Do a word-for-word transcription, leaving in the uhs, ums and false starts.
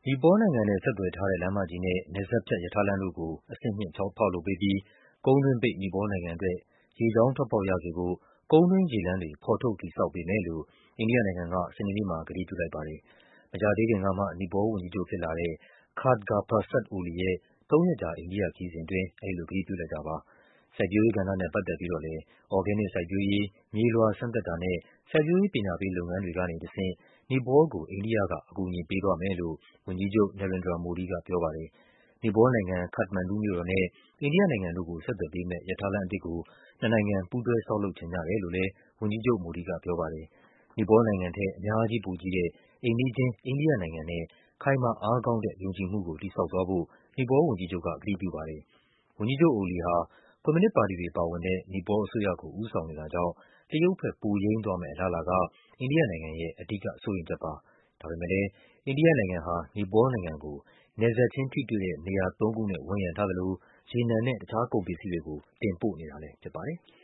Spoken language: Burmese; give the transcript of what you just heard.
နီပေါနိုင်ငံနဲ့ဆက်သွယ်ထားတဲ့လမ်းမကြီးနဲ့ နယ်စပ်ဖြတ်ရထားလမ်းတို့ကို အဆင့်မြှင့် ဖောက်လုပ်ပေးပြီး ကုန်းတွင်းပိတ် နီပေါနိုင်ငံအတွက် ရေကြောင်းထွက်ပေါက်ရစေဖို့ ကုန်းတွင်းရေလမ်းတွေ ဖော်ထုတ်တည်ဆောက်ပေးမယ်လို့ အိန္ဒိယနိုင်ငံက စနေနေ့မှာ ကတိပြုလိုက်ပါတယ်။ မကြာသေးခင်ကမှ နီပေါဝန်ကြီးချုပ်ဖြစ်လာတဲ့ Khadga Prasad Oli ရဲ့ သုံးရက်ကြာ အိန္ဒိယခရီးစဉ်အတွင်း အဲဒီလိုကတိပြုလိုက်တာပါ။ စိုက်ပျိုးရေးကဏ္ဍနဲ့ပတ်သက်ပြီးတော့လည်း အော်ဂဲနစ်စိုက်ပျိုးရေး၊ မြေလွှာစမ်းသပ်တာနဲ့ စိုက်ပျိုးရေးပညာပေးလုပ်ငန်းတွေကနေတဆင့် နီပေါကို အိန္ဒိယက အကူအညီပေးသွားမယ်လို့ ဝန်ကြီးချုပ် Narendra Modi ကပြောပါတယ်။ နီပေါနိုင်ငံ၊ ခတ္တမန်ဒူမြို့တော်နဲ့ အိန္ဒိယနိုင်ငံတို့ကို ဆက်သွယ်ပေးမယ့် ရထားလမ်းအသစ်ကို နှစ်နိုင်ငံ ပူးတွဲဆောက်လုပ်ချင်ကြတယ်လို့လည်း ဝန်ကြီးချုပ် Modi ကပြောပါတယ်။ နီပေါနိုင်ငံထက် အများကြီးပိုကြီးတဲ့ အိမ်နီးချင်း အိန္ဒိယနိုင်ငံနဲ့ ခိုင်မာအားကောင်းတဲ့ ယုံကြည်မှုကို တည်ဆောက်သွားဖို့ နီပေါဝန်ကြီးချုပ်က ကတိပြုပါတယ်။ ဝန်ကြီးချုပ် Oli ဟာ ကွန်မြူနစ်ပါတီတွေပါဝင်တဲ့ နီပေါအစိုးရကို ဦးဆောင်နေတာကြောင့် တရုတ်ဘက် ပိုယိမ်းသွားမယ့် အလားအလာက အိန္ဒိယနိုင်ငံရဲ့ အဓိကစိုးရိမ်ချက်ပါ။ ဒါပေမယ့်လည်း အိန္ဒိယနိုင်ငံဟာ နီပေါနိုင်ငံကို နယ်စပ်ချင်းထိတွေ့တဲ့ နေရာသုံးခုနဲ့ ဝန်းရံထားသလို ရေနံနဲ့ တခြားကုန်ပစ္စည်းတွေကို တင်ပို့နေတာလည်းဖြစ်ပါတယ်။